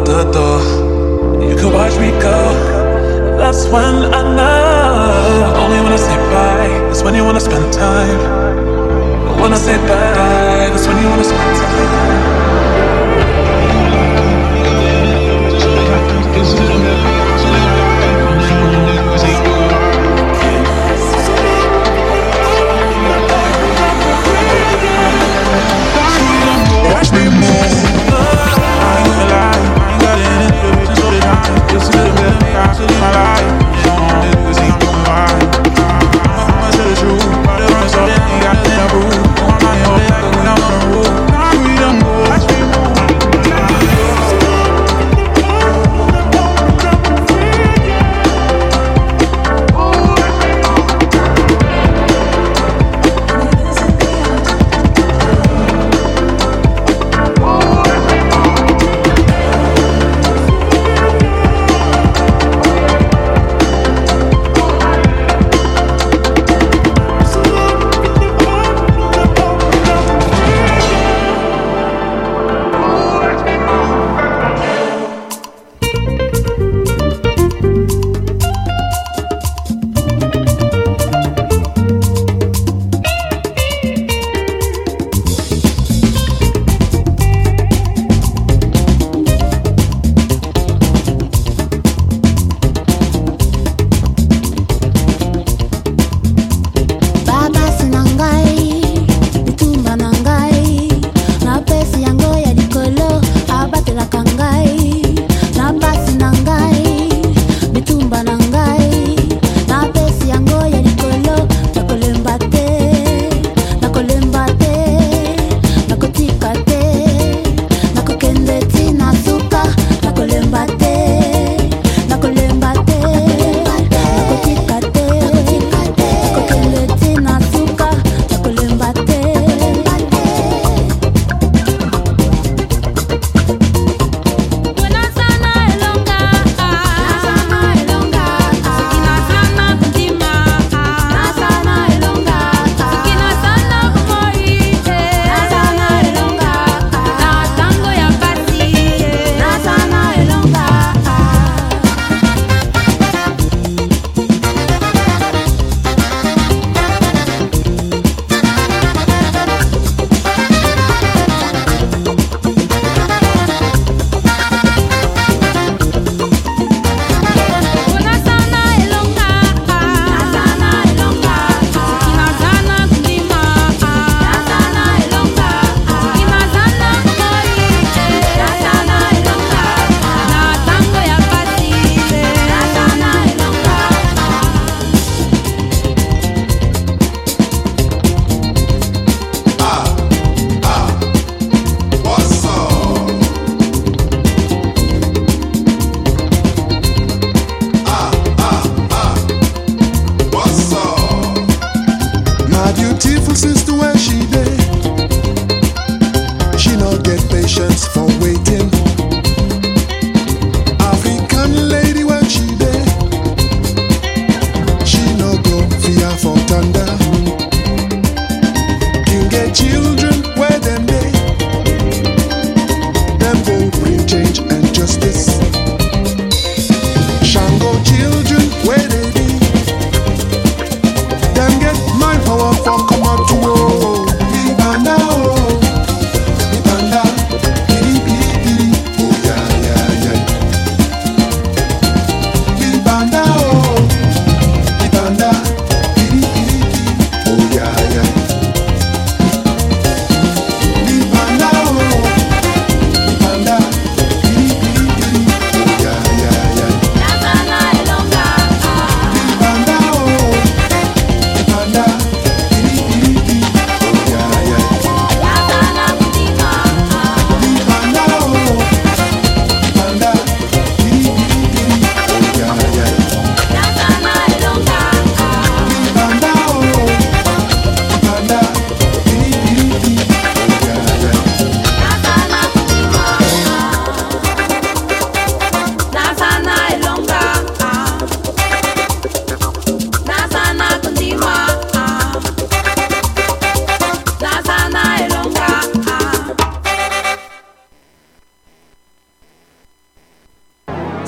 the door. You could watch me go. That's when I know. Only when I say bye, that's when you wanna spend time. But when I say bye, that's when you wanna spend time. Watch me move. I ain't gonna lie, I ain't got it in the vision, so they die. Just a little bit of me, I should live my life. Niggas ain't doing right. I'ma tell the truth, but they run so they ain't got nothing to prove. I'm not in hold it like when I'm on the roof. I read them go, watch me move.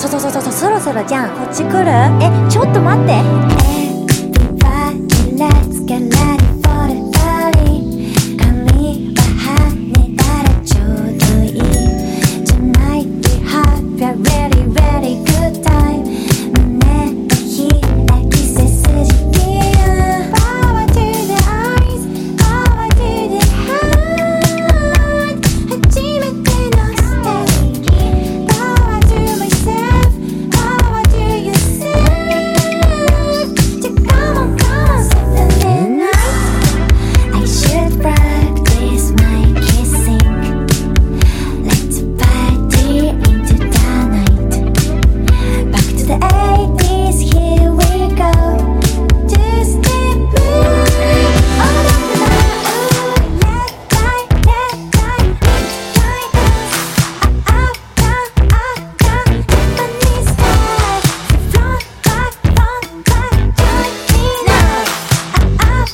そうそろそろじゃん。こっち来る？ちょっと待って。Everybody, let's get ready for the party. 髪は跳ねたらちょうどいい。Tonight we have a really really good time. 胸を開き背筋ピアン。Power to the eyes, power to the heart. 初めてのステージ。Power to myself, power to yourself. So come on, come on, Saturday night. I should practice my kissing. Let's party into the night. Back to the 80s, here we go. Two-step move. All of the night, left, right, right, right us. Up, down, Japanese style. Front, back, join me now. Up,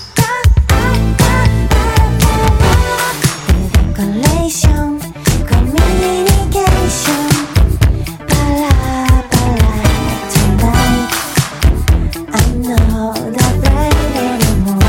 decoration, communication. Bala, tonight. I'm not afraid anymore.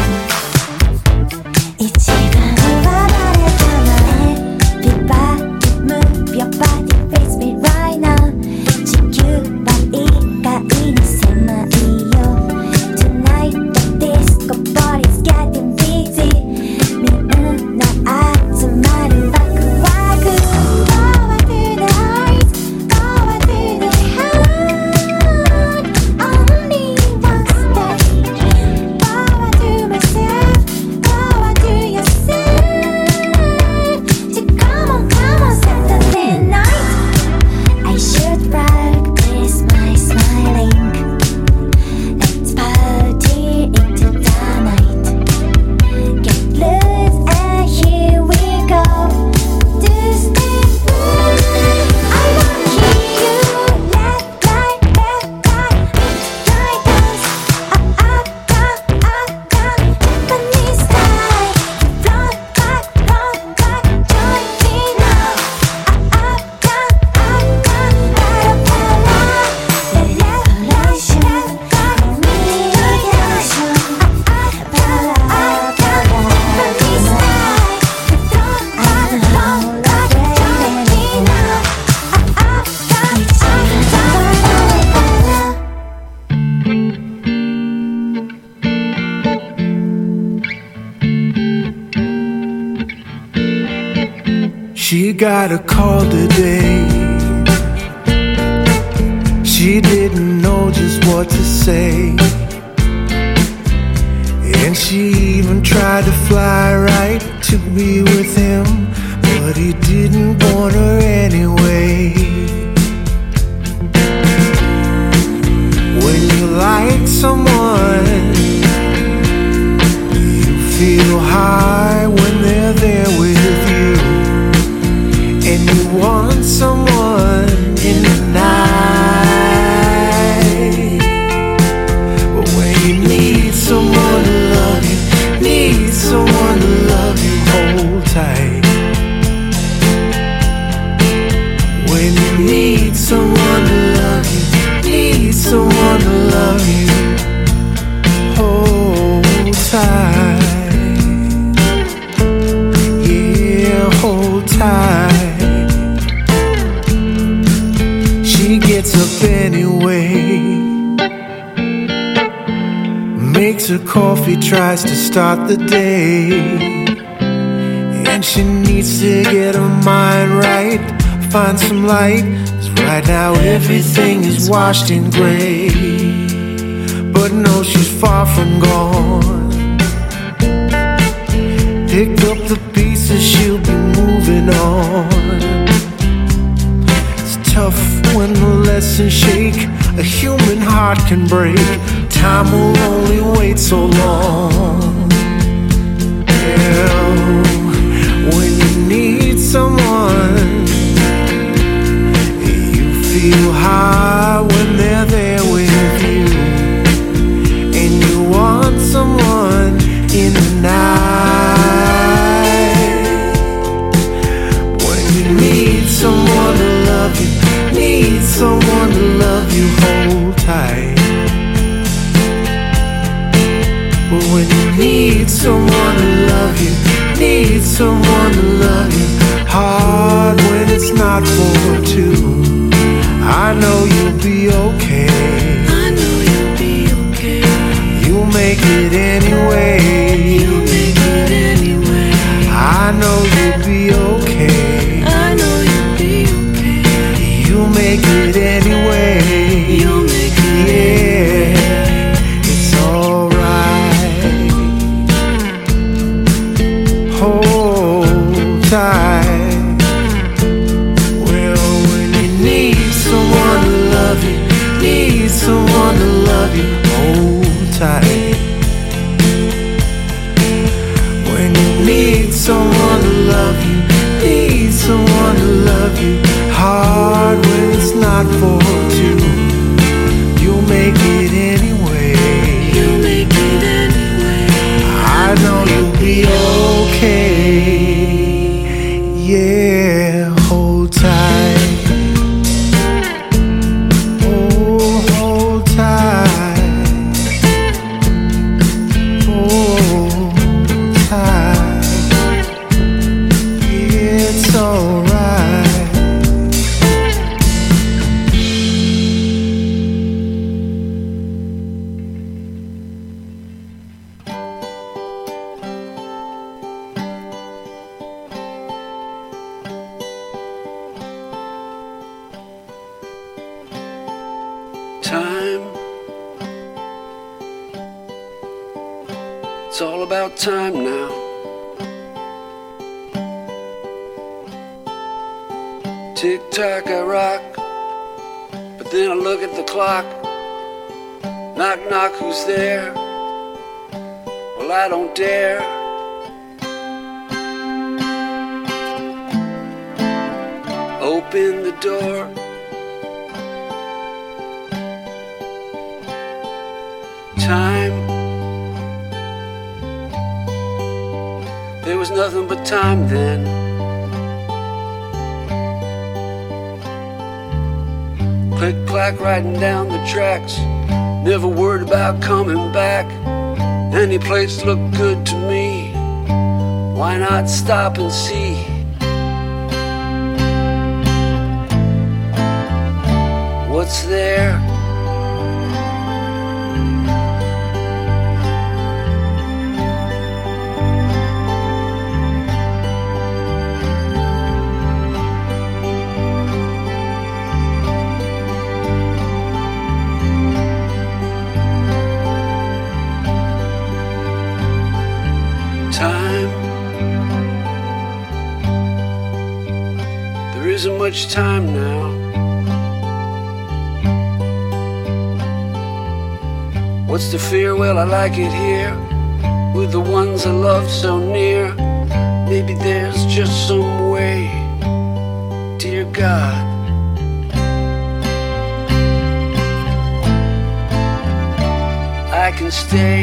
一番は誰かな Everybody move your body, face me right now. 地球は意外に狭いよ Tonight the disco party's getting busy. みんな集まるワクワク Power to the eyes, power to the heart. Only one stage. Power to myself, power to yourself. So come on, Saturday night. I should practice my smiling. Let's party into the night. Get loose and here we go. Two-step move. I wanna hear you. Left, right, right us. Up, down, Japanese style. Front, back, join me now. Up, down, the revelation, communication. Japanese style. Front, back, join me now. Up, She got a call today. She didn't know just what to say. And she even tried to fly right to be with him, but he didn't want her anyway. When you like someone, you feel high when they're there with you. And you want someone in the night. But when you need someone to love you, need someone to love you, hold tight. When you need someone to love you, need someone to love you, hold tight. Yeah, hold tight. She gets up anyway, makes her coffee, tries to start the day. And she needs to get her mind right, find some light, 'cause right now everything is washed in gray. But no, she's far from gone. Pick up the pieces, she'll be moving on. It's tough when the lessons shake, a human heart can break. Time will only wait so long. Yeah, when you need someone, you feel high when they're there with you. And you want someone in the night. When you need someone to love you, need someone to to love you, need someone to love you. Hard when it's not for two. I know you'll be okay. I know you'll be okay. You'll make it anyway. You'll make it anyway. I know you'll be okay. I know you'll be okay. You'll make it anyway. You'll make it anyway. Yeah, it's alright. Hold tight. Well, when you need someone to love you, need someone to love you, hold tight. When you need someone to love you, need someone to love you. Hard when it's not for two. You'll make it anyway. You'll make it anyway. I know you'll be okay. Yeah, hold tight. Oh, hold tight. Hold tight. It's alright. Time. It's all about time now. Tick tock, I rock, but then I look at the clock. Knock, knock, who's there? Well, I don't dare. Open the door. Time. There was nothing but time then. Click clack riding down the tracks, never worried about coming back. Any place looked good to me. Why not stop and see? What's there? Time. There isn't much time now. What's the fear? Well, I like it here, with the ones I love so near. Maybe there's just some way, dear God. I can stay.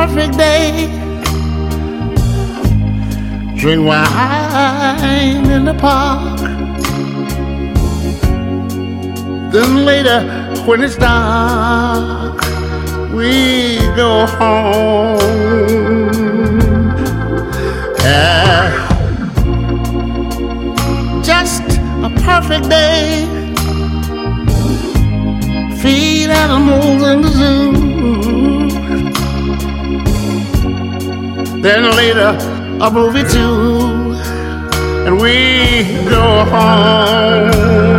perfect day. Drink wine in the park. Then later, when it's dark, we go home. Just a perfect day. Feed animals in the zoo. Then later, a movie too, and we go home.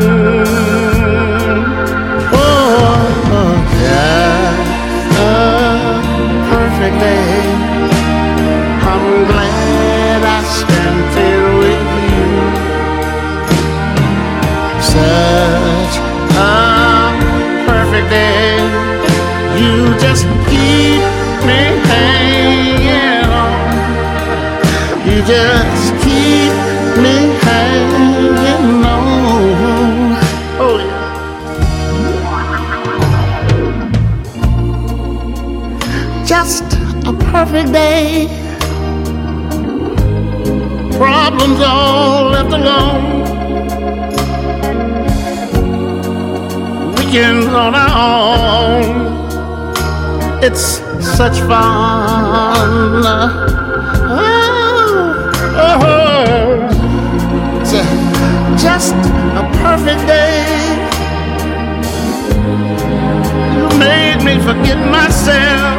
Oh, yeah, a perfect day. I'm glad I spent it with you. Such a perfect day. You just keep me hanging on. You just keep me hanging on. Oh yeah. Just a perfect day. Problems all left alone. Weekends on our own. It's such fun. Just a perfect day. You made me forget myself.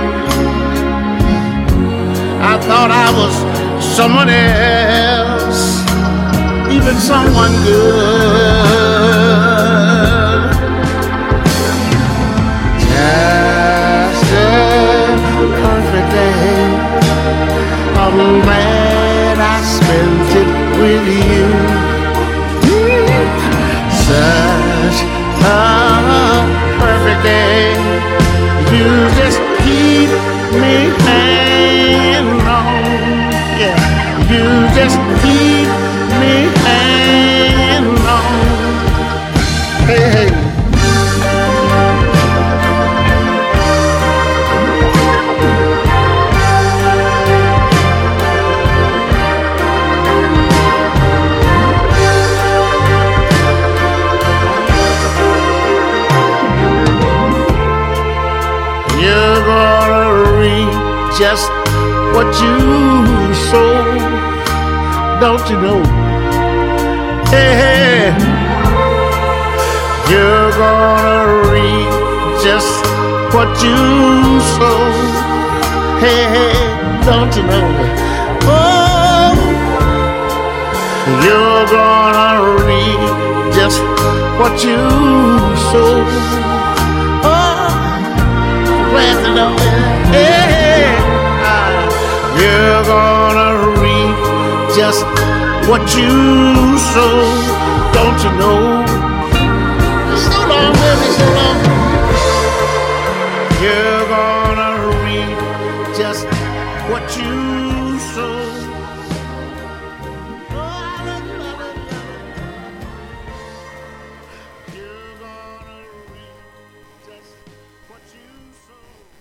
I thought I was someone else, even someone good. Just a perfect day. I'm glad I spent it with you. Such a perfect day. You just keep me hanging on. Yeah, you just keep me hanging on. Hey, hey. Just what you sow, don't you know? Hey, hey, you're gonna reap just what you sow. Hey, hey, don't you know? Oh, you're gonna reap just what you sow. Oh, glad to know that. Hey, you're gonna reap just what you sow, don't you know? So long, baby, so long. You're gonna reap just what you sow. Oh, I love you, I love you, I love you. You're gonna reap just what you sow.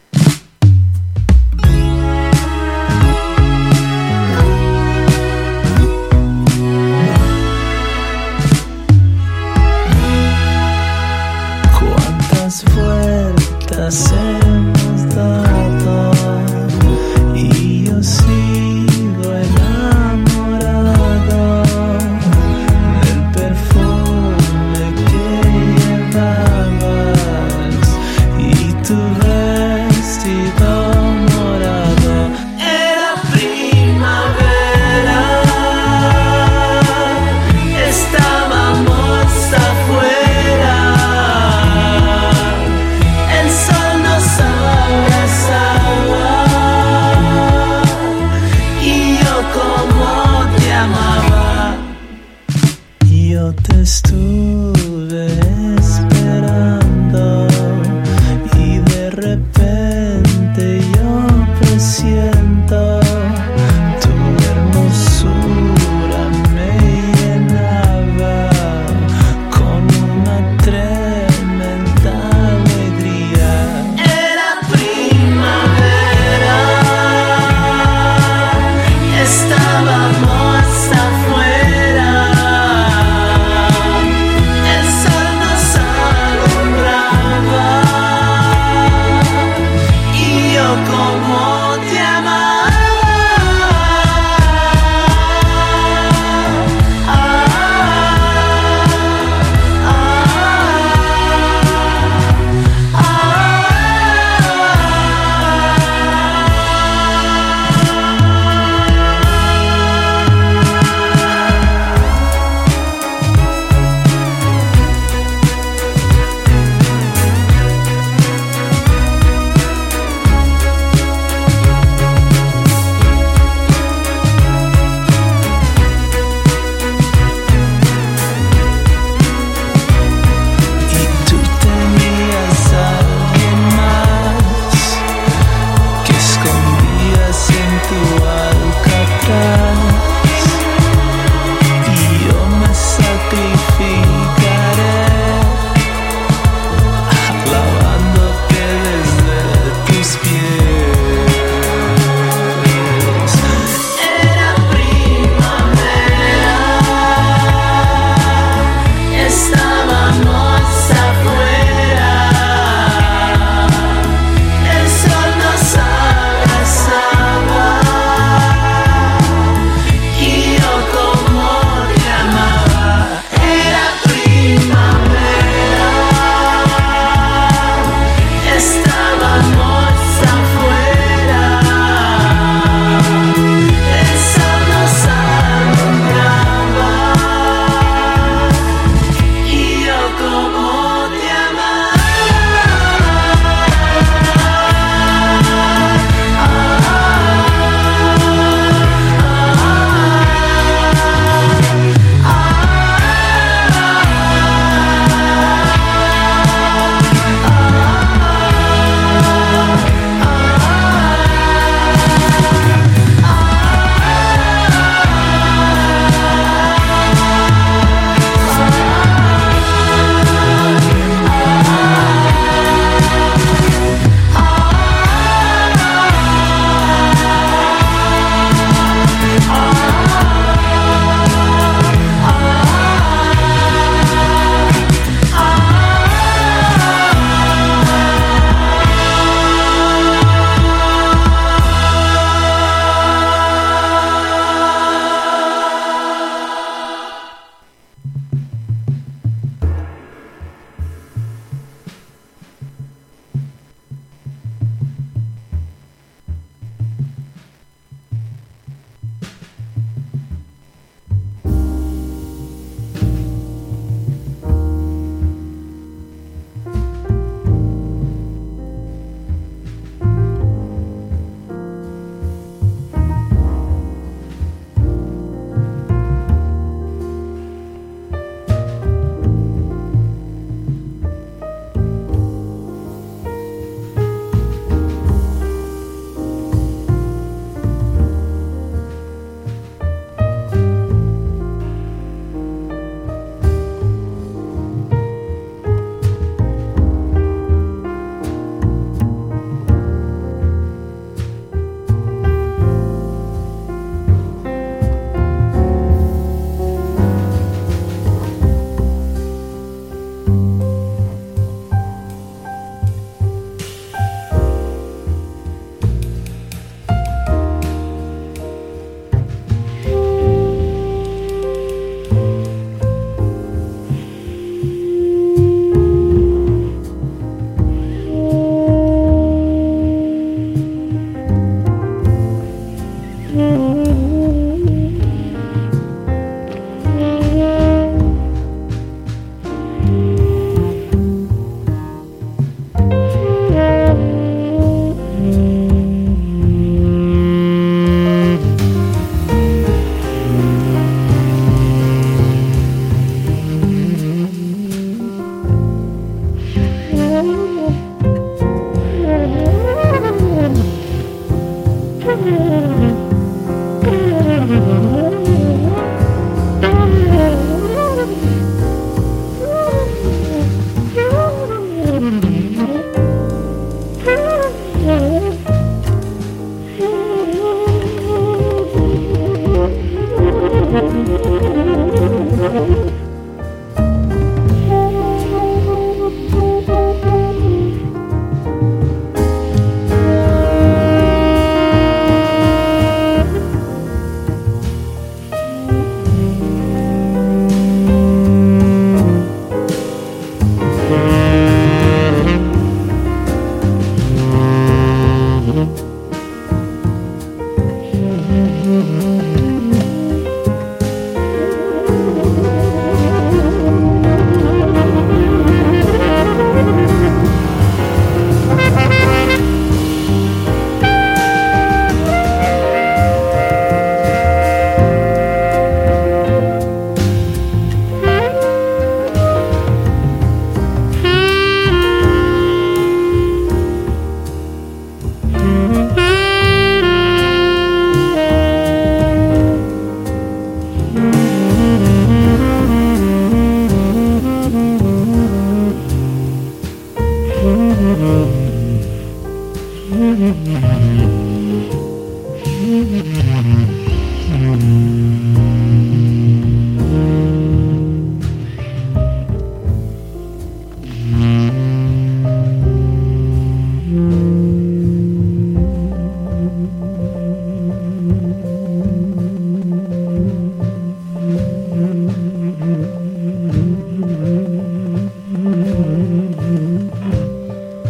Vueltas hemos dado y yo sigo enamorado del perfume que llevabas y tu vestido morado. Era primavera, estábamos afuera. El sol nos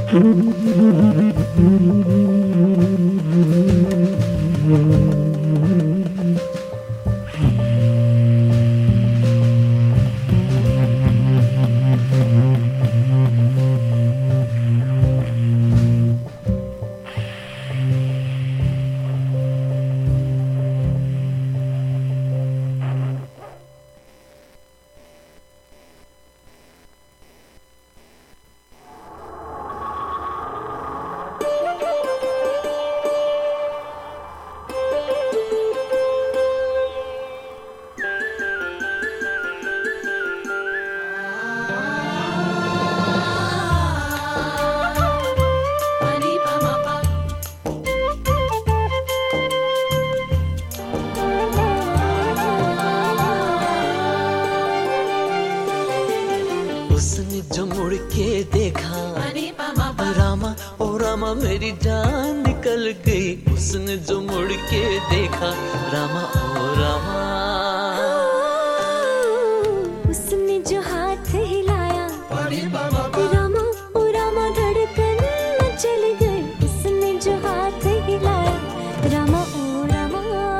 उसने जो मुड़ के देखा रामा ओ रामा मेरी जान निकल गई। उसने जो मुड़ के देखा रामा ओ रामा। उसने जो हाथ हिलाया रामा ओ रामा धड़कन चल गई। उसने जो हाथ हिलाया रामा ओ रामा।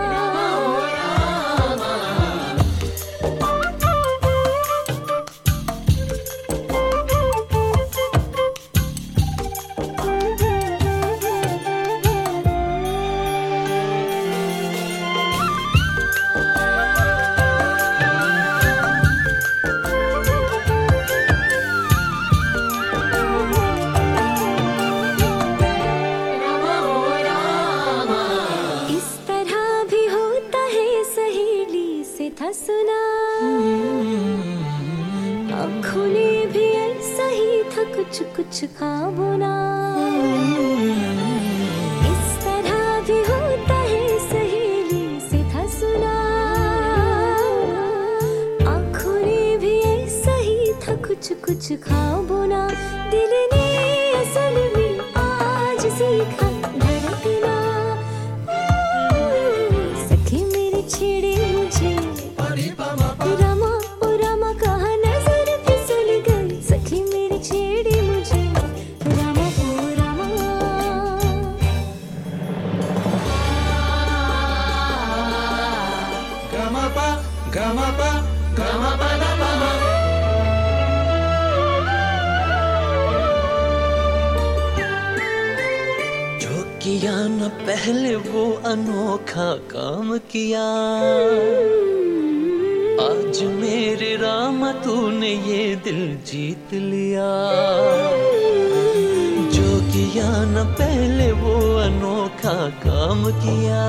था सुना आँखों ने भी ऐसा ही था कुछ कुछ ख्वाबों ना। इस तरह भी होता है सहेली से था सुना आँखों ने भी ऐसा ही था कुछ कुछ ख्वाबों ना। दिल ने असल में आज सीखा धड़कना सखी मेरी छेड़े मुझे रामा ओ रामा कहाँ नजर फिसल गई। सखी मेरी छेड़ी मुझे रामा ओ Rama. Gama pa, gama pa, gama pa da pa ma. जो किया न पहले वो अनोखा काम किया आज मेरे रामा तूने ये दिल जीत लिया। जो किया न पहले वो अनोखा काम किया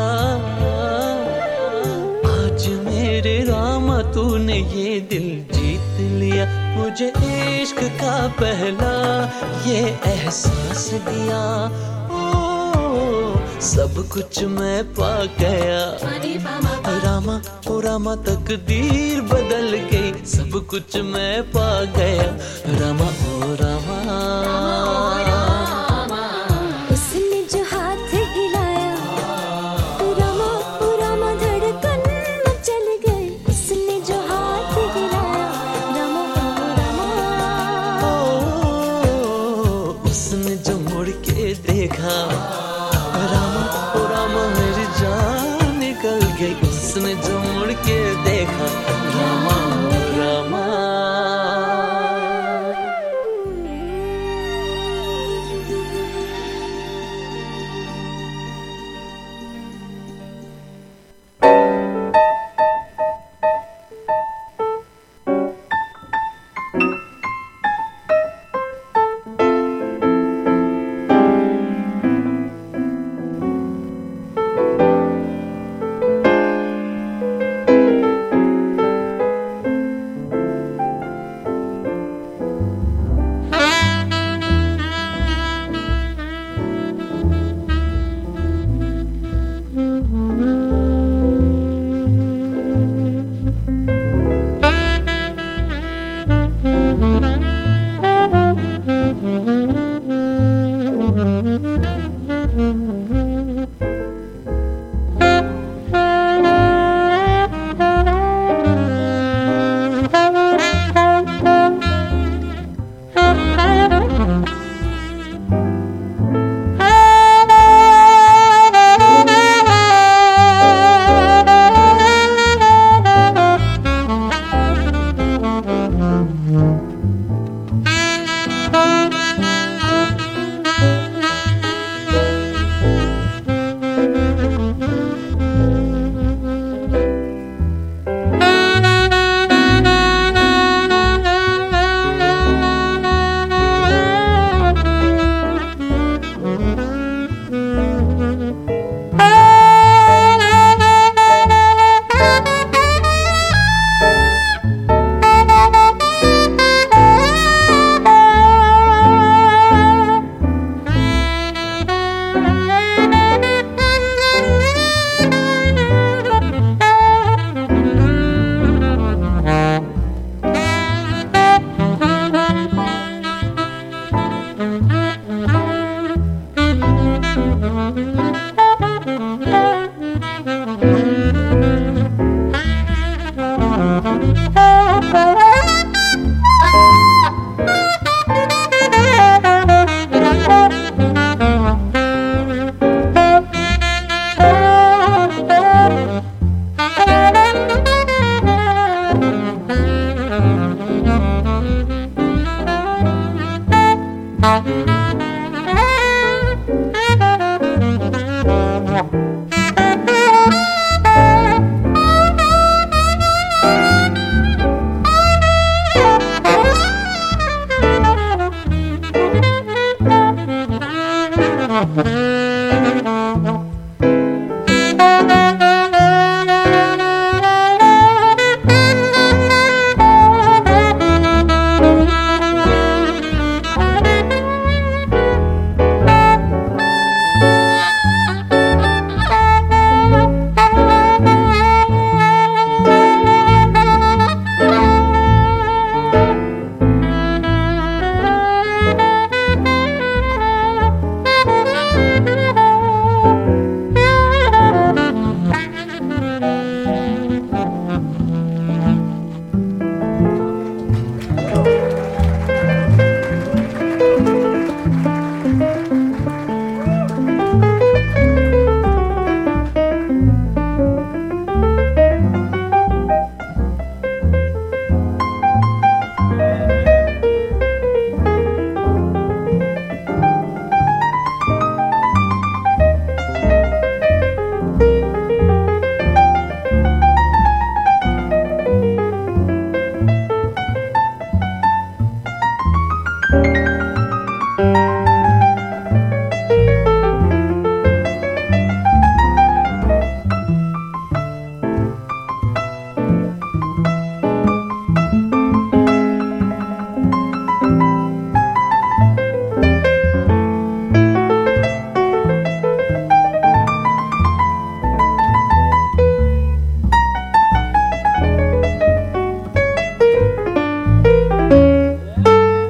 आज मेरे रामा तूने ये दिल जीत लिया। मुझे इश्क का पहला ये एहसास दिया सब कुछ मैं पा गया रामा ओ रामा तकदीर बदल गई सब कुछ मैं पा गया रामा ओ रामा। उसने जो हाथ हिलाया रामा ओ रामा धड़कन चल गई। उसने जो हाथ हिलाया रामा ओ रामा। उसने जो मुड़ के देखा रामा ओ रामा मेरी जान निकल गई। उसने जो मुड़ के देखा रामा ओ रामा।